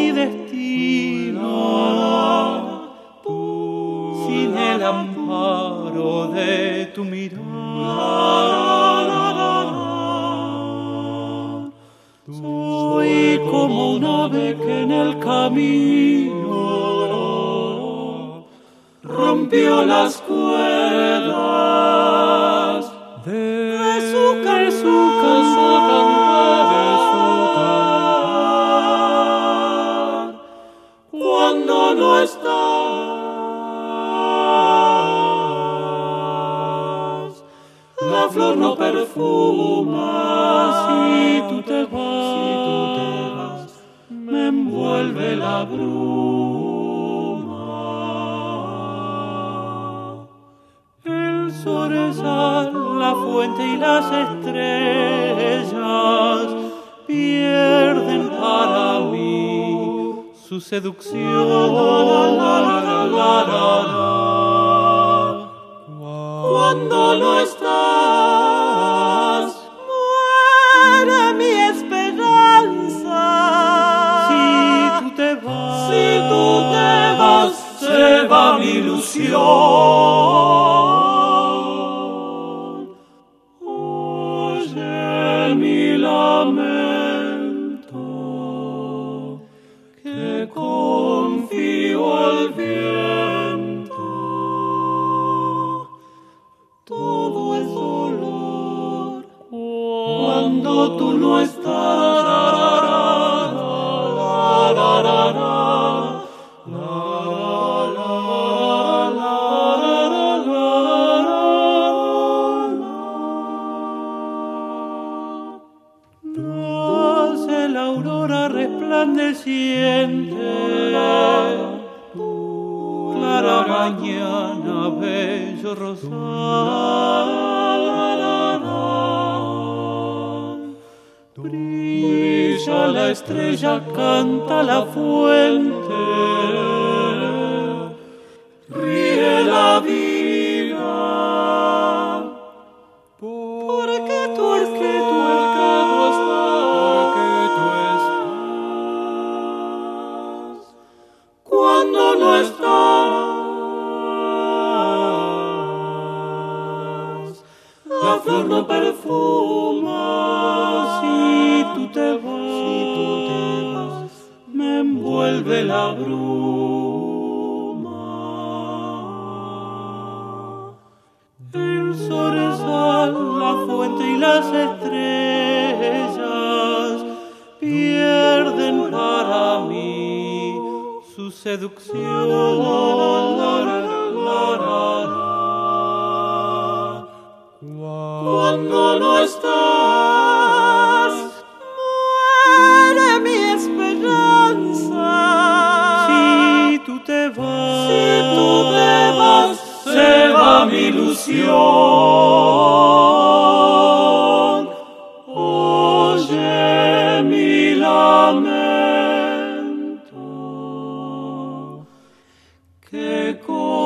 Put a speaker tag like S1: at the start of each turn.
S1: mi destino, sin el amparo de tu mirada. Soy como un ave que en el camino rompió las cuerdas de su cantar. Cuando no estás, la flor no perfuma. Si tú te vas, me envuelve la bruma. El zorzal, la fuente y las estrellas pierden para mí su seducción. Cuando no estás, muere mi esperanza. Si tú te vas, se va mi ilusión. Oye mi lamento, que confío al viento. Todo es dolor cuando tú no estás. Nace la aurora resplandeciente, clara mañana, bello rosal. Brilla la estrella, canta la fuente, ríe la vida, porque tú estás. Cuando no estás, la flor no perfuma. Si tú te vas, me envuelve la bruma. El zorzal, la fuente y las estrellas pierden para mí su seducción. Cuando no estás, muere mi esperanza. Si tú te vas, se va mi ilusión. Oye mi lamento, que